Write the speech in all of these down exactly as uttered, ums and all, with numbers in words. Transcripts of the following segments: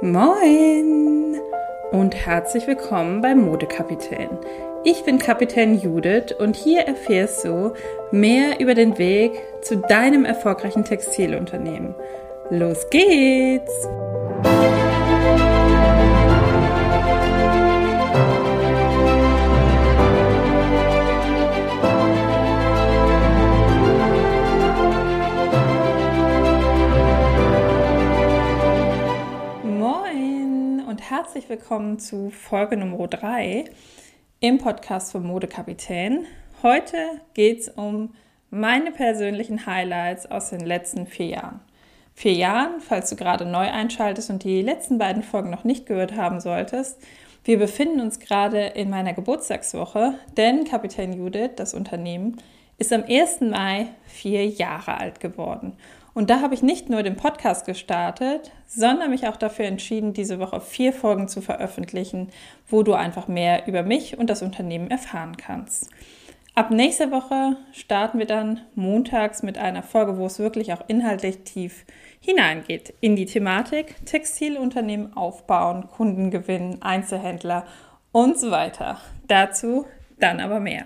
Moin und herzlich willkommen bei Modekapitän. Ich bin Kapitän Judith und hier erfährst du mehr über den Weg zu deinem erfolgreichen Textilunternehmen. Los geht's! Herzlich willkommen zu Folge Nummer drei im Podcast von Modekapitän. Heute geht es um meine persönlichen Highlights aus den letzten vier Jahren. Vier Jahren, falls du gerade neu einschaltest und die letzten beiden Folgen noch nicht gehört haben solltest. Wir befinden uns gerade in meiner Geburtstagswoche, denn Kapitän Judith, das Unternehmen, ist am ersten Mai vier Jahre alt geworden. Und da habe ich nicht nur den Podcast gestartet, sondern mich auch dafür entschieden, diese Woche vier Folgen zu veröffentlichen, wo du einfach mehr über mich und das Unternehmen erfahren kannst. Ab nächster Woche starten wir dann montags mit einer Folge, wo es wirklich auch inhaltlich tief hineingeht in die Thematik Textilunternehmen aufbauen, Kunden gewinnen, Einzelhändler und so weiter. Dazu dann aber mehr.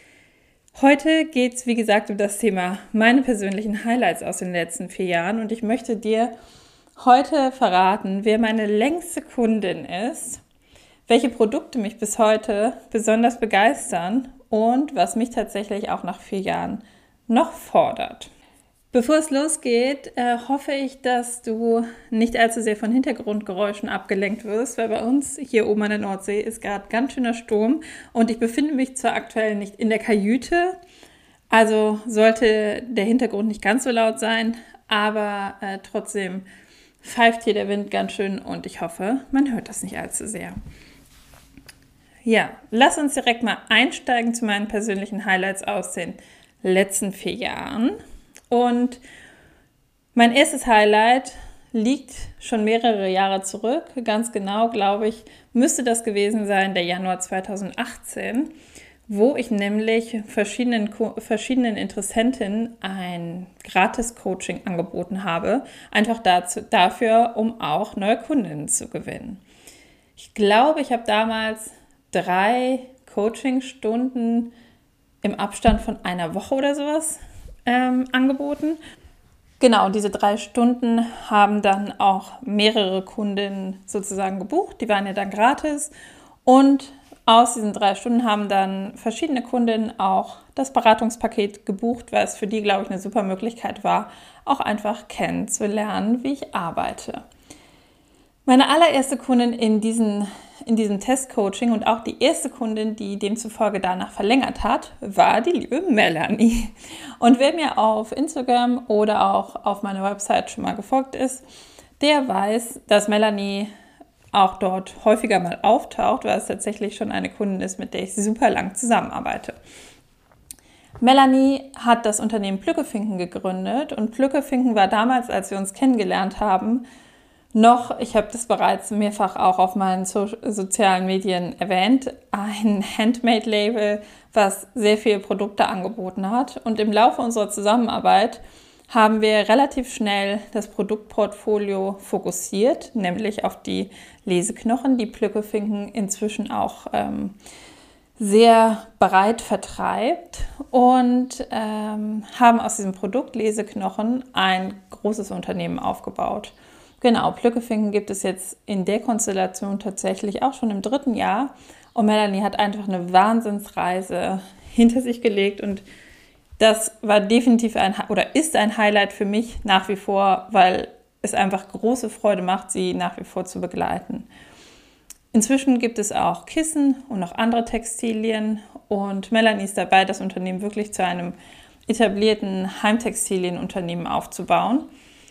Heute geht es, wie gesagt, um das Thema meine persönlichen Highlights aus den letzten vier Jahren und ich möchte dir heute verraten, wer meine längste Kundin ist, welche Produkte mich bis heute besonders begeistern und was mich tatsächlich auch nach vier Jahren noch fordert. Bevor es losgeht, äh, hoffe ich, dass du nicht allzu sehr von Hintergrundgeräuschen abgelenkt wirst, weil bei uns hier oben an der Nordsee ist gerade ganz schöner Sturm und ich befinde mich zwar aktuell nicht in der Kajüte, also sollte der Hintergrund nicht ganz so laut sein, aber äh, trotzdem pfeift hier der Wind ganz schön und ich hoffe, man hört das nicht allzu sehr. Ja, lass uns direkt mal einsteigen zu meinen persönlichen Highlights aus den letzten vier Jahren. Und mein erstes Highlight liegt schon mehrere Jahre zurück. Ganz genau, glaube ich, müsste das gewesen sein, der Januar zweitausendachtzehn, wo ich nämlich verschiedenen, verschiedenen Interessentinnen ein Gratis-Coaching angeboten habe, einfach dazu, dafür, um auch neue Kundinnen zu gewinnen. Ich glaube, ich habe damals drei Coachingstunden im Abstand von einer Woche oder sowas Ähm, angeboten. Genau, diese drei Stunden haben dann auch mehrere Kundinnen sozusagen gebucht. Die waren ja dann gratis und aus diesen drei Stunden haben dann verschiedene Kundinnen auch das Beratungspaket gebucht, weil es für die, glaube ich, eine super Möglichkeit war, auch einfach kennenzulernen, wie ich arbeite. Meine allererste Kundin in, diesen, in diesem Testcoaching und auch die erste Kundin, die demzufolge danach verlängert hat, war die liebe Melanie. Und wer mir auf Instagram oder auch auf meiner Website schon mal gefolgt ist, der weiß, dass Melanie auch dort häufiger mal auftaucht, weil es tatsächlich schon eine Kundin ist, mit der ich super lang zusammenarbeite. Melanie hat das Unternehmen Plückefinken gegründet und Plückefinken war damals, als wir uns kennengelernt haben, noch, ich habe das bereits mehrfach auch auf meinen so- sozialen Medien erwähnt, ein Handmade-Label, was sehr viele Produkte angeboten hat. Und im Laufe unserer Zusammenarbeit haben wir relativ schnell das Produktportfolio fokussiert, nämlich auf die Leseknochen, die Plückefinken inzwischen auch ähm, sehr breit vertreibt und ähm, haben aus diesem Produkt Leseknochen ein großes Unternehmen aufgebaut. Genau, Plückefinken gibt es jetzt in der Konstellation tatsächlich auch schon im dritten Jahr und Melanie hat einfach eine Wahnsinnsreise hinter sich gelegt und das war definitiv ein oder ist ein Highlight für mich nach wie vor, weil es einfach große Freude macht, sie nach wie vor zu begleiten. Inzwischen gibt es auch Kissen und noch andere Textilien und Melanie ist dabei, das Unternehmen wirklich zu einem etablierten Heimtextilienunternehmen aufzubauen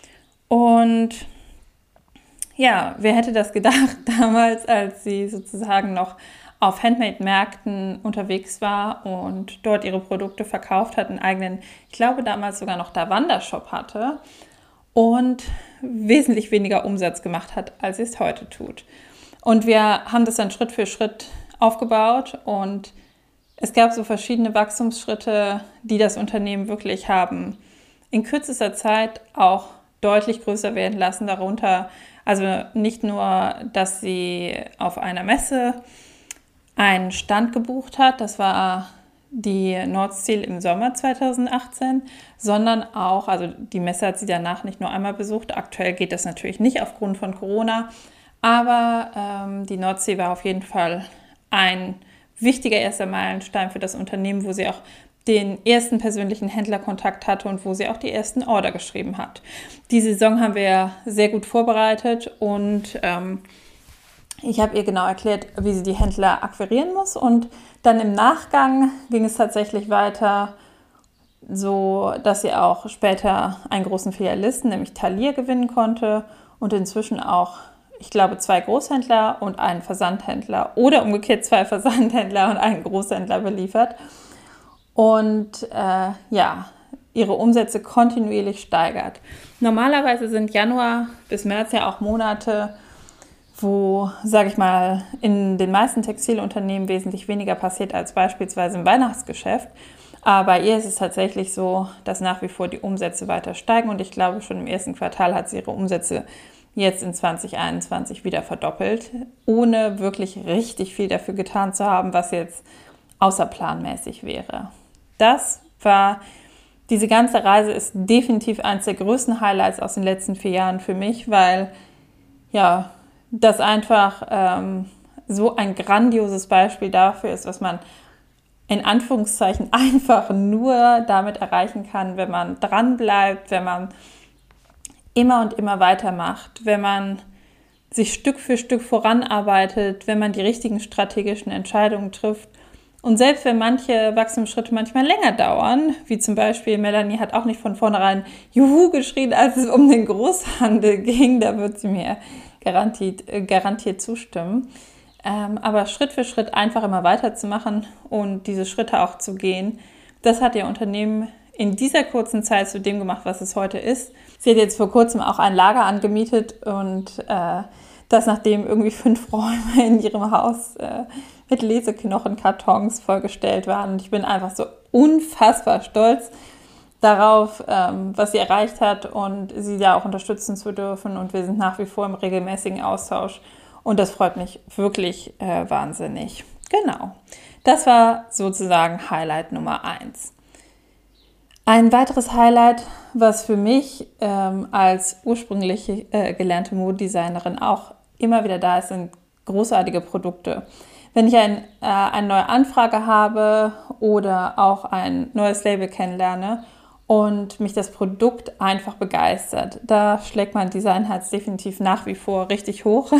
und ja, wer hätte das gedacht damals, als sie sozusagen noch auf Handmade-Märkten unterwegs war und dort ihre Produkte verkauft hat, einen eigenen, ich glaube damals sogar noch der Wandershop hatte und wesentlich weniger Umsatz gemacht hat, als sie es heute tut. Und wir haben das dann Schritt für Schritt aufgebaut und es gab so verschiedene Wachstumsschritte, die das Unternehmen wirklich haben in kürzester Zeit auch deutlich größer werden lassen, darunter Also nicht nur, dass sie auf einer Messe einen Stand gebucht hat, das war die Nordstil im Sommer zweitausendachtzehn, sondern auch, also die Messe hat sie danach nicht nur einmal besucht, aktuell geht das natürlich nicht aufgrund von Corona, aber ähm, die Nordstil war auf jeden Fall ein wichtiger erster Meilenstein für das Unternehmen, wo sie auch den ersten persönlichen Händlerkontakt hatte und wo sie auch die ersten Order geschrieben hat. Die Saison haben wir sehr gut vorbereitet und ähm, ich habe ihr genau erklärt, wie sie die Händler akquirieren muss, und dann im Nachgang ging es tatsächlich weiter, so dass sie auch später einen großen Filialisten, nämlich Thalia, gewinnen konnte und inzwischen auch, ich glaube, zwei Großhändler und einen Versandhändler oder umgekehrt zwei Versandhändler und einen Großhändler beliefert und äh, ja, ihre Umsätze kontinuierlich steigert. Normalerweise sind Januar bis März ja auch Monate, wo, sage ich mal, in den meisten Textilunternehmen wesentlich weniger passiert als beispielsweise im Weihnachtsgeschäft. Aber bei ihr ist es tatsächlich so, dass nach wie vor die Umsätze weiter steigen und ich glaube, schon im ersten Quartal hat sie ihre Umsätze jetzt in zwanzig einundzwanzig wieder verdoppelt, ohne wirklich richtig viel dafür getan zu haben, was jetzt außerplanmäßig wäre. Das war, diese ganze Reise ist definitiv eines der größten Highlights aus den letzten vier Jahren für mich, weil, ja, das einfach ähm, so ein grandioses Beispiel dafür ist, was man in Anführungszeichen einfach nur damit erreichen kann, wenn man dranbleibt, wenn man immer und immer weitermacht, wenn man sich Stück für Stück voranarbeitet, wenn man die richtigen strategischen Entscheidungen trifft. Und selbst wenn manche Wachstumsschritte manchmal länger dauern, wie zum Beispiel Melanie hat auch nicht von vornherein Juhu geschrien, als es um den Großhandel ging, da wird sie mir garantiert, garantiert zustimmen. Ähm, aber Schritt für Schritt einfach immer weiterzumachen und diese Schritte auch zu gehen, das hat ihr Unternehmen in dieser kurzen Zeit zu dem gemacht, was es heute ist. Sie hat jetzt vor kurzem auch ein Lager angemietet und äh, das, nachdem irgendwie fünf Räume in ihrem Haus äh, mit Leseknochenkartons vollgestellt waren. Und ich bin einfach so unfassbar stolz darauf, ähm, was sie erreicht hat und sie da auch unterstützen zu dürfen. Und wir sind nach wie vor im regelmäßigen Austausch. Und das freut mich wirklich äh, wahnsinnig. Genau, das war sozusagen Highlight Nummer eins. Ein weiteres Highlight, was für mich ähm, als ursprünglich äh, gelernte Modedesignerin auch immer wieder da ist, sind großartige Produkte. Wenn ich ein, äh, eine neue Anfrage habe oder auch ein neues Label kennenlerne und mich das Produkt einfach begeistert, da schlägt mein Designherz definitiv nach wie vor richtig hoch.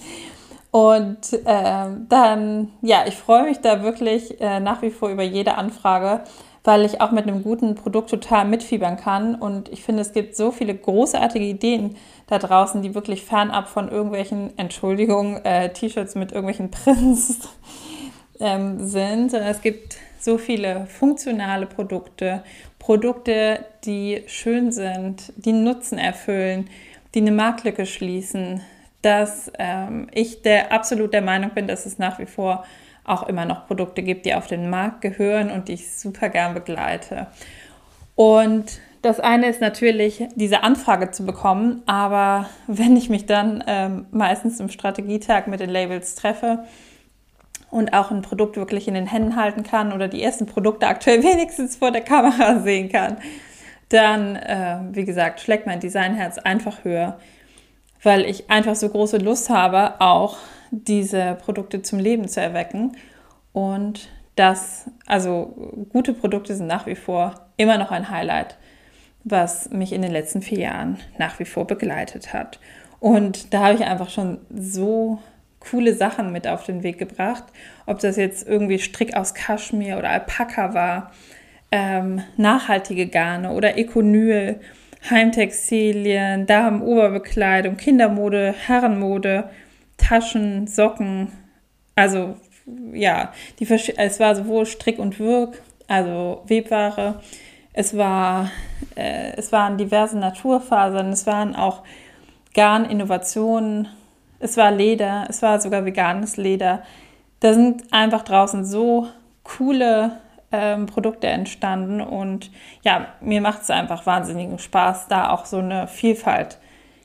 Und äh, dann, ja, ich freue mich da wirklich äh, nach wie vor über jede Anfrage, weil ich auch mit einem guten Produkt total mitfiebern kann. Und ich finde, es gibt so viele großartige Ideen da draußen, die wirklich fernab von irgendwelchen, Entschuldigung, äh, T-Shirts mit irgendwelchen Prints ähm, sind. Es gibt so viele funktionale Produkte, Produkte, die schön sind, die Nutzen erfüllen, die eine Marktlücke schließen, dass ähm, ich der absolut der Meinung bin, dass es nach wie vor auch immer noch Produkte gibt, die auf den Markt gehören und die ich super gern begleite. Und das eine ist natürlich, diese Anfrage zu bekommen, aber wenn ich mich dann ähm, meistens im Strategietag mit den Labels treffe und auch ein Produkt wirklich in den Händen halten kann oder die ersten Produkte aktuell wenigstens vor der Kamera sehen kann, dann, äh, wie gesagt, schlägt mein Designherz einfach höher, weil ich einfach so große Lust habe, auch diese Produkte zum Leben zu erwecken. Und das, also gute Produkte sind nach wie vor immer noch ein Highlight, was mich in den letzten vier Jahren nach wie vor begleitet hat. Und da habe ich einfach schon so coole Sachen mit auf den Weg gebracht, ob das jetzt irgendwie Strick aus Kaschmir oder Alpaka war, ähm, nachhaltige Garne oder Econyl, Heimtextilien, Damen-Oberbekleidung, Kindermode, Herrenmode, Taschen, Socken, also ja, die, es war sowohl Strick und Wirk, also Webware, es, war, äh, es waren diverse Naturfasern, es waren auch Garninnovationen, es war Leder, es war sogar veganes Leder. Da sind einfach draußen so coole ähm, Produkte entstanden und ja, mir macht es einfach wahnsinnigen Spaß, da auch so eine Vielfalt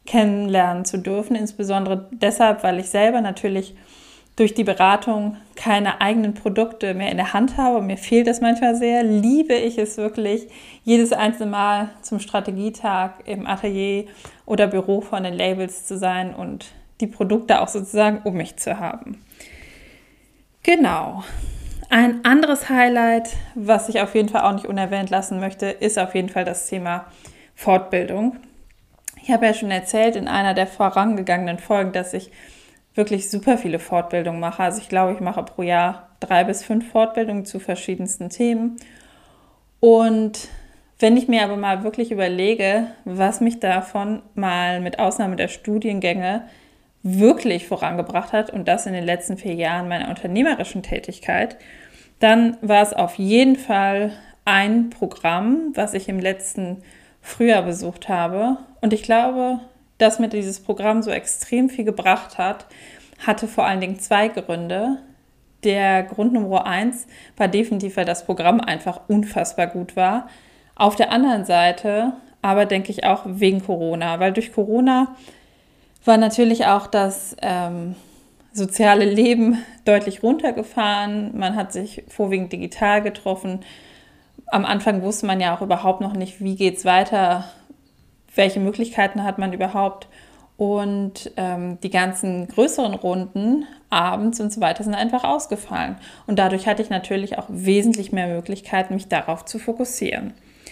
kennenlernen zu dürfen. Insbesondere deshalb, weil ich selber natürlich durch die Beratung keine eigenen Produkte mehr in der Hand habe. Mir fehlt das manchmal sehr. Liebe ich es wirklich, jedes einzelne Mal zum Strategietag im Atelier oder Büro von den Labels zu sein und die Produkte auch sozusagen um mich zu haben. Genau. Ein anderes Highlight, was ich auf jeden Fall auch nicht unerwähnt lassen möchte, ist auf jeden Fall das Thema Fortbildung. Ich habe ja schon erzählt in einer der vorangegangenen Folgen, dass ich wirklich super viele Fortbildungen mache. Also ich glaube, ich mache pro Jahr drei bis fünf Fortbildungen zu verschiedensten Themen. Und wenn ich mir aber mal wirklich überlege, was mich davon mal mit Ausnahme der Studiengänge wirklich vorangebracht hat, und das in den letzten vier Jahren meiner unternehmerischen Tätigkeit, dann war es auf jeden Fall ein Programm, was ich im letzten Frühjahr besucht habe. Und ich glaube, dass mir dieses Programm so extrem viel gebracht hat, hatte vor allen Dingen zwei Gründe. Der Grund Nummer eins war definitiv, weil das Programm einfach unfassbar gut war. Auf der anderen Seite aber denke ich auch wegen Corona, weil durch Corona war natürlich auch das ähm, soziale Leben deutlich runtergefahren. Man hat sich vorwiegend digital getroffen. Am Anfang wusste man ja auch überhaupt noch nicht, wie geht es weiter, welche Möglichkeiten hat man überhaupt. Und ähm, die ganzen größeren Runden abends und so weiter sind einfach ausgefallen. Und dadurch hatte ich natürlich auch wesentlich mehr Möglichkeiten, mich darauf zu fokussieren.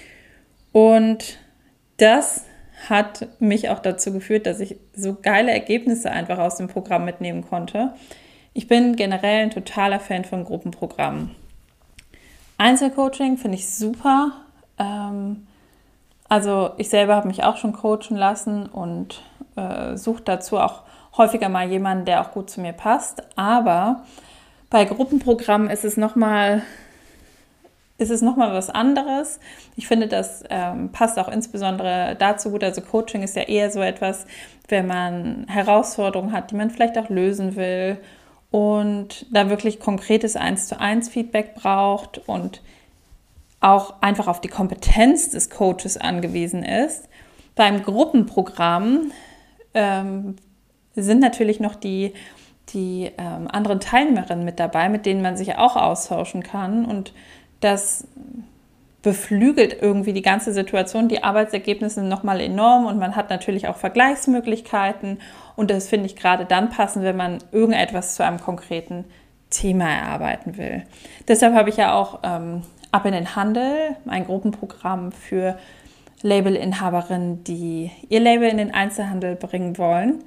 Und das hat mich auch dazu geführt, dass ich so geile Ergebnisse einfach aus dem Programm mitnehmen konnte. Ich bin generell ein totaler Fan von Gruppenprogrammen. Einzelcoaching finde ich super. Ähm, also ich selber habe mich auch schon coachen lassen und äh, suche dazu auch häufiger mal jemanden, der auch gut zu mir passt. Aber bei Gruppenprogrammen ist es nochmal ist es nochmal was anderes. Ich finde, das ähm, passt auch insbesondere dazu gut. Also Coaching ist ja eher so etwas, wenn man Herausforderungen hat, die man vielleicht auch lösen will und da wirklich konkretes eins zu eins Feedback braucht und auch einfach auf die Kompetenz des Coaches angewiesen ist. Beim Gruppenprogramm ähm, sind natürlich noch die, die ähm, anderen Teilnehmerinnen mit dabei, mit denen man sich auch austauschen kann, und das beflügelt irgendwie die ganze Situation. Die Arbeitsergebnisse sind nochmal enorm und man hat natürlich auch Vergleichsmöglichkeiten, und das finde ich gerade dann passend, wenn man irgendetwas zu einem konkreten Thema erarbeiten will. Deshalb habe ich ja auch ähm, Ab in den Handel, ein Gruppenprogramm für Labelinhaberinnen, die ihr Label in den Einzelhandel bringen wollen,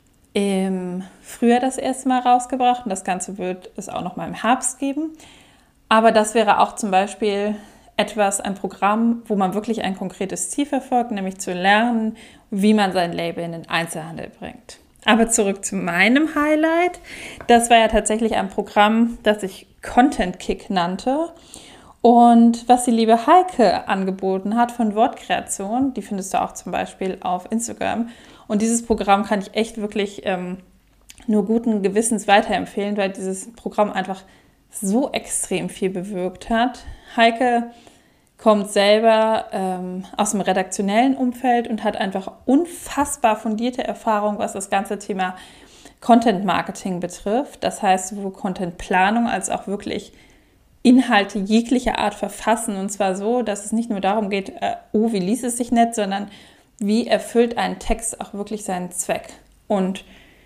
im Frühjahr das erste Mal rausgebracht, und das Ganze wird es auch noch mal im Herbst geben. Aber das wäre auch zum Beispiel etwas, ein Programm, wo man wirklich ein konkretes Ziel verfolgt, nämlich zu lernen, wie man sein Label in den Einzelhandel bringt. Aber zurück zu meinem Highlight. Das war ja tatsächlich ein Programm, das ich Content Kick nannte. Und was die liebe Heike angeboten hat von Wortkreation, die findest du auch zum Beispiel auf Instagram. Und dieses Programm kann ich echt wirklich ähm, nur guten Gewissens weiterempfehlen, weil dieses Programm einfach so extrem viel bewirkt hat. Heike kommt selber ähm, aus dem redaktionellen Umfeld und hat einfach unfassbar fundierte Erfahrung, was das ganze Thema Content Marketing betrifft. Das heißt, sowohl Contentplanung als auch wirklich Inhalte jeglicher Art verfassen, und zwar so, dass es nicht nur darum geht, äh, oh, wie liest es sich nett, sondern wie erfüllt ein Text auch wirklich seinen Zweck. Und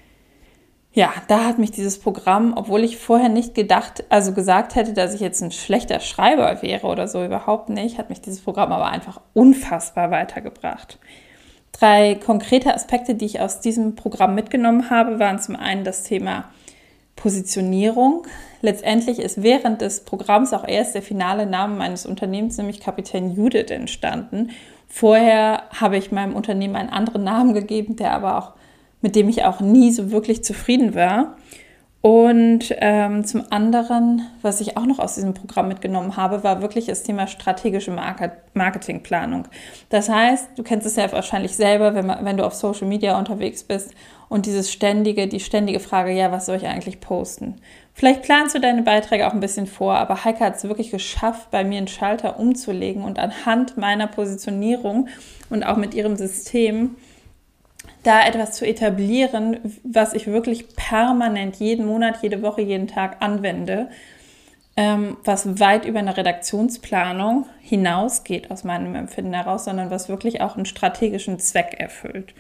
ja, da hat mich dieses Programm, obwohl ich vorher nicht gedacht, also gesagt hätte, dass ich jetzt ein schlechter Schreiber wäre oder so, überhaupt nicht, hat mich dieses Programm aber einfach unfassbar weitergebracht. Drei konkrete Aspekte, die ich aus diesem Programm mitgenommen habe, waren zum einen das Thema Positionierung. Letztendlich ist während des Programms auch erst der finale Name meines Unternehmens, nämlich Kapitän Judith, entstanden. Vorher habe ich meinem Unternehmen einen anderen Namen gegeben, der aber auch, mit dem ich auch nie so wirklich zufrieden war. Und ähm, zum anderen, was ich auch noch aus diesem Programm mitgenommen habe, war wirklich das Thema strategische Market- Marketingplanung. Das heißt, du kennst es ja wahrscheinlich selber, wenn, man, wenn du auf Social Media unterwegs bist und dieses ständige, die ständige Frage, ja, was soll ich eigentlich posten? Vielleicht planst du deine Beiträge auch ein bisschen vor, aber Heike hat es wirklich geschafft, bei mir einen Schalter umzulegen und anhand meiner Positionierung und auch mit ihrem System da etwas zu etablieren, was ich wirklich permanent jeden Monat, jede Woche, jeden Tag anwende, ähm, was weit über eine Redaktionsplanung hinausgeht aus meinem Empfinden heraus, sondern was wirklich auch einen strategischen Zweck erfüllt.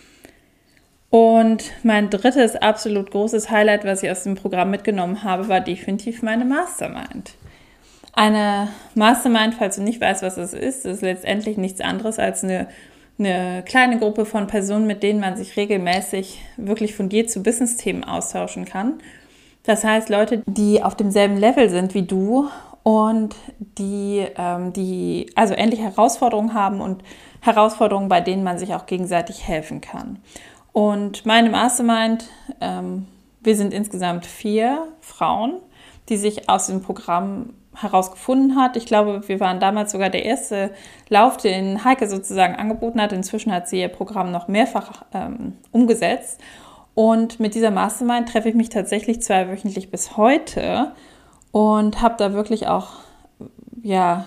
Und mein drittes absolut großes Highlight, was ich aus dem Programm mitgenommen habe, war definitiv meine Mastermind. Eine Mastermind, falls du nicht weißt, was es ist, ist letztendlich nichts anderes als eine eine kleine Gruppe von Personen, mit denen man sich regelmäßig wirklich fundiert zu Business-Themen austauschen kann. Das heißt, Leute, die auf demselben Level sind wie du und die, ähm, die also ähnliche Herausforderungen haben und Herausforderungen, bei denen man sich auch gegenseitig helfen kann. Und meine Mastermind, ähm, wir sind insgesamt vier Frauen, die sich aus dem Programm herausgefunden hat. Ich glaube, wir waren damals sogar der erste Lauf, den Heike sozusagen angeboten hat. Inzwischen hat sie ihr Programm noch mehrfach ähm, umgesetzt. Und mit dieser Mastermind treffe ich mich tatsächlich zweiwöchentlich bis heute und habe da wirklich auch ja,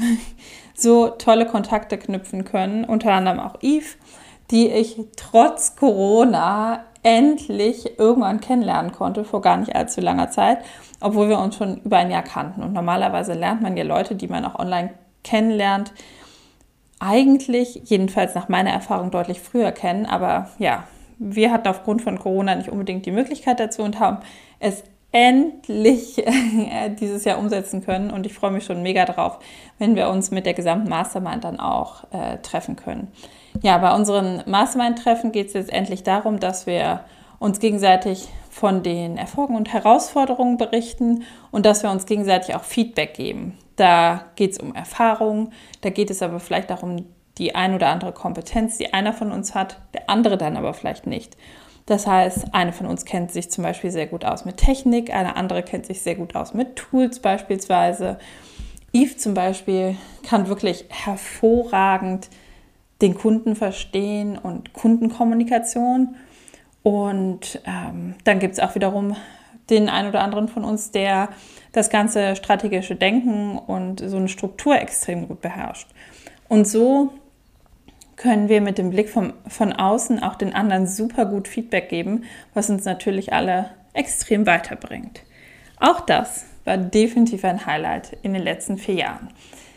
so tolle Kontakte knüpfen können. Unter anderem auch Yves, die ich trotz Corona endlich irgendwann kennenlernen konnte, vor gar nicht allzu langer Zeit, obwohl wir uns schon über ein Jahr kannten. Und normalerweise lernt man ja Leute, die man auch online kennenlernt, eigentlich, jedenfalls nach meiner Erfahrung, deutlich früher kennen. Aber ja, wir hatten aufgrund von Corona nicht unbedingt die Möglichkeit dazu und haben es endlich dieses Jahr umsetzen können. Und ich freue mich schon mega drauf, wenn wir uns mit der gesamten Mastermind dann auch äh, treffen können. Ja, bei unseren Mastermind-Treffen geht es jetzt endlich darum, dass wir uns gegenseitig von den Erfolgen und Herausforderungen berichten und dass wir uns gegenseitig auch Feedback geben. Da geht es um Erfahrungen, da geht es aber vielleicht auch um die ein oder andere Kompetenz, die einer von uns hat, der andere dann aber vielleicht nicht. Das heißt, eine von uns kennt sich zum Beispiel sehr gut aus mit Technik, eine andere kennt sich sehr gut aus mit Tools beispielsweise. Yves zum Beispiel kann wirklich hervorragend den Kunden verstehen und Kundenkommunikation. Und ähm, dann gibt es auch wiederum den einen oder anderen von uns, der das ganze strategische Denken und so eine Struktur extrem gut beherrscht. Und so können wir mit dem Blick vom, von außen auch den anderen super gut Feedback geben, was uns natürlich alle extrem weiterbringt. Auch das war definitiv ein Highlight in den letzten vier Jahren.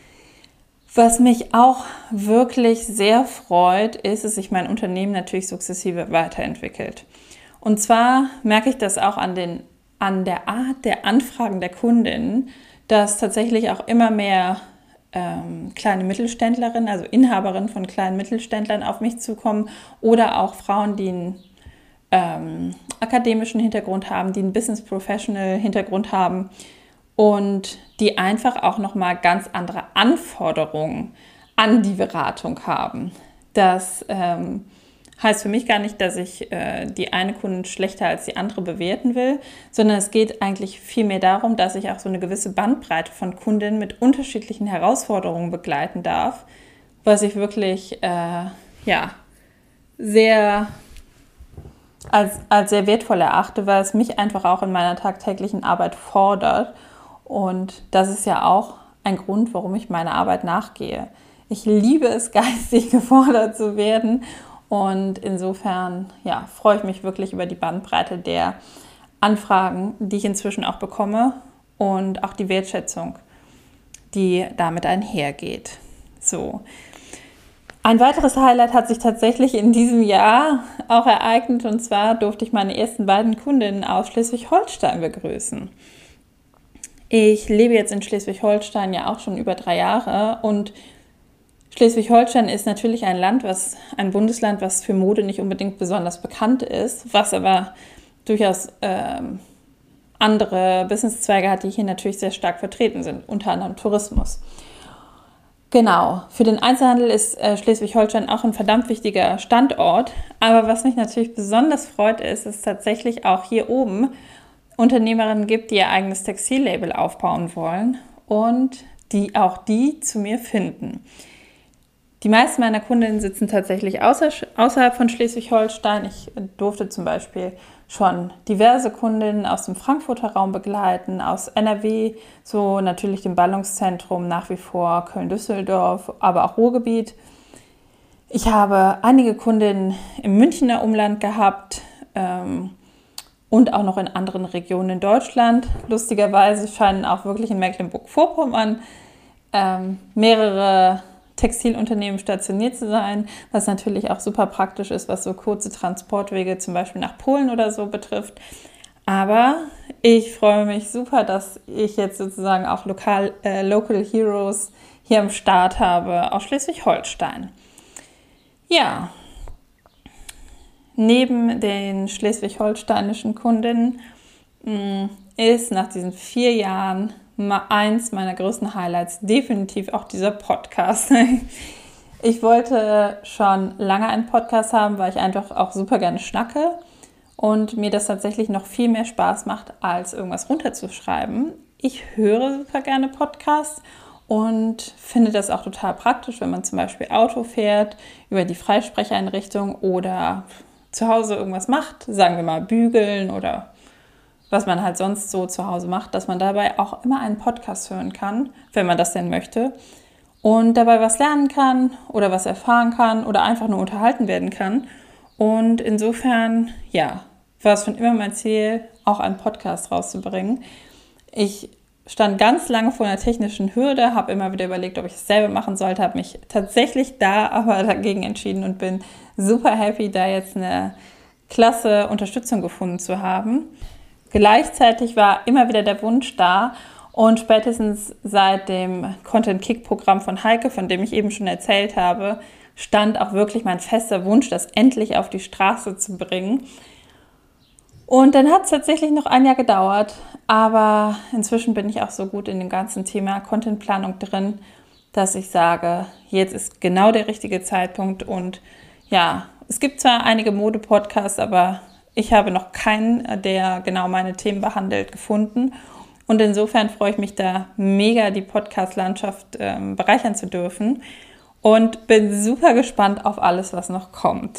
Was mich auch wirklich sehr freut, ist, dass sich mein Unternehmen natürlich sukzessive weiterentwickelt. Und zwar merke ich das auch an, den, an der Art der Anfragen der Kundinnen, dass tatsächlich auch immer mehr ähm, kleine Mittelständlerinnen, also Inhaberinnen von kleinen Mittelständlern auf mich zukommen oder auch Frauen, die einen ähm, akademischen Hintergrund haben, die einen Business Professional Hintergrund haben, und die einfach auch nochmal ganz andere Anforderungen an die Beratung haben. Das ähm, heißt für mich gar nicht, dass ich äh, die eine Kundin schlechter als die andere bewerten will, sondern es geht eigentlich vielmehr darum, dass ich auch so eine gewisse Bandbreite von Kundinnen mit unterschiedlichen Herausforderungen begleiten darf, was ich wirklich äh, ja, sehr als, als sehr wertvoll erachte, weil es mich einfach auch in meiner tagtäglichen Arbeit fordert. Und das ist ja auch ein Grund, warum ich meiner Arbeit nachgehe. Ich liebe es, geistig gefordert zu werden. Und insofern ja, freue ich mich wirklich über die Bandbreite der Anfragen, die ich inzwischen auch bekomme und auch die Wertschätzung, die damit einhergeht. So. Ein weiteres Highlight hat sich tatsächlich in diesem Jahr auch ereignet. Und zwar durfte ich meine ersten beiden Kundinnen aus Schleswig-Holstein begrüßen. Ich lebe jetzt in Schleswig-Holstein ja auch schon über drei Jahre und Schleswig-Holstein ist natürlich ein Land, was ein Bundesland, was für Mode nicht unbedingt besonders bekannt ist, was aber durchaus ähm, andere Businesszweige hat, die hier natürlich sehr stark vertreten sind, unter anderem Tourismus. Genau, für den Einzelhandel ist äh, Schleswig-Holstein auch ein verdammt wichtiger Standort, aber was mich natürlich besonders freut, ist, dass es tatsächlich auch hier oben Unternehmerinnen gibt, die ihr eigenes Textillabel aufbauen wollen und die auch die zu mir finden. Die meisten meiner Kundinnen sitzen tatsächlich außer, außerhalb von Schleswig-Holstein. Ich durfte zum Beispiel schon diverse Kundinnen aus dem Frankfurter Raum begleiten, aus N R W, so natürlich dem Ballungszentrum nach wie vor Köln-Düsseldorf, aber auch Ruhrgebiet. Ich habe einige Kundinnen im Münchner Umland gehabt ähm, und auch noch in anderen Regionen in Deutschland. Lustigerweise scheinen auch wirklich in Mecklenburg-Vorpommern ähm, mehrere Textilunternehmen stationiert zu sein, was natürlich auch super praktisch ist, was so kurze Transportwege zum Beispiel nach Polen oder so betrifft. Aber ich freue mich super, dass ich jetzt sozusagen auch lokal, äh, Local Heroes hier am Start habe aus Schleswig-Holstein. Ja, neben den schleswig-holsteinischen Kundinnen mh, ist nach diesen vier Jahren mal eins meiner größten Highlights definitiv auch dieser Podcast. Ich wollte schon lange einen Podcast haben, weil ich einfach auch super gerne schnacke und mir das tatsächlich noch viel mehr Spaß macht, als irgendwas runterzuschreiben. Ich höre super gerne Podcasts und finde das auch total praktisch, wenn man zum Beispiel Auto fährt, über die Freisprecheinrichtung oder zu Hause irgendwas macht, sagen wir mal bügeln oder was man halt sonst so zu Hause macht, dass man dabei auch immer einen Podcast hören kann, wenn man das denn möchte und dabei was lernen kann oder was erfahren kann oder einfach nur unterhalten werden kann. Und insofern, ja, war es schon immer mein Ziel, auch einen Podcast rauszubringen. Ich stand ganz lange vor einer technischen Hürde, habe immer wieder überlegt, ob ich es selber machen sollte, habe mich tatsächlich da aber dagegen entschieden und bin super happy, da jetzt eine klasse Unterstützung gefunden zu haben. Gleichzeitig war immer wieder der Wunsch da und spätestens seit dem Content-Kick-Programm von Heike, von dem ich eben schon erzählt habe, stand auch wirklich mein fester Wunsch, das endlich auf die Straße zu bringen. Und dann hat es tatsächlich noch ein Jahr gedauert, aber inzwischen bin ich auch so gut in dem ganzen Thema Contentplanung drin, dass ich sage, jetzt ist genau der richtige Zeitpunkt. Und ja, es gibt zwar einige Mode-Podcasts, aber ich habe noch keinen, der genau meine Themen behandelt, gefunden. Und insofern freue ich mich da mega, die Podcast-Landschaft ähm, bereichern zu dürfen und bin super gespannt auf alles, was noch kommt.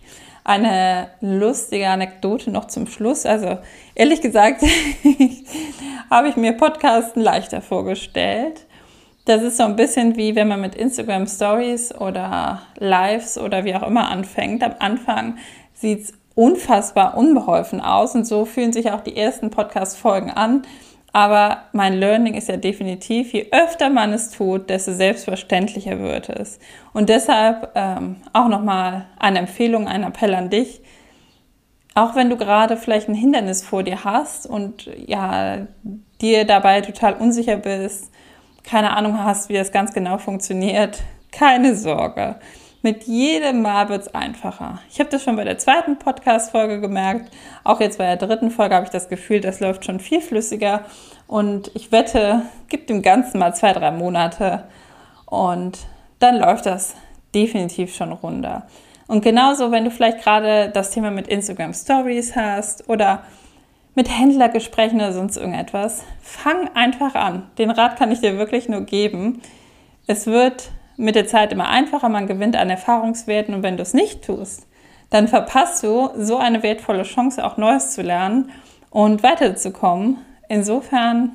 Eine lustige Anekdote noch zum Schluss. Also ehrlich gesagt habe ich mir Podcasten leichter vorgestellt. Das ist so ein bisschen wie wenn man mit Instagram Stories oder Lives oder wie auch immer anfängt. Am Anfang sieht es unfassbar unbeholfen aus und so fühlen sich auch die ersten Podcast-Folgen an. Aber mein Learning ist ja definitiv, je öfter man es tut, desto selbstverständlicher wird es. Und deshalb ähm, auch nochmal eine Empfehlung, ein Appell an dich. Auch wenn du gerade vielleicht ein Hindernis vor dir hast und ja, dir dabei total unsicher bist, keine Ahnung hast, wie das ganz genau funktioniert, keine Sorge. Mit jedem Mal wird es einfacher. Ich habe das schon bei der zweiten Podcast-Folge gemerkt. Auch jetzt bei der dritten Folge habe ich das Gefühl, das läuft schon viel flüssiger. Und ich wette, gib dem Ganzen mal zwei, drei Monate und dann läuft das definitiv schon runter. Und genauso, wenn du vielleicht gerade das Thema mit Instagram Stories hast oder mit Händlergesprächen oder sonst irgendetwas, fang einfach an. Den Rat kann ich dir wirklich nur geben. Es wird mit der Zeit immer einfacher, man gewinnt an Erfahrungswerten und wenn du es nicht tust, dann verpasst du so eine wertvolle Chance, auch Neues zu lernen und weiterzukommen. Insofern,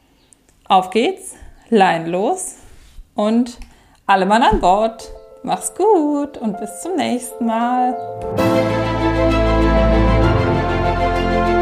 auf geht's, Lein los und alle Mann an Bord. Mach's gut und bis zum nächsten Mal.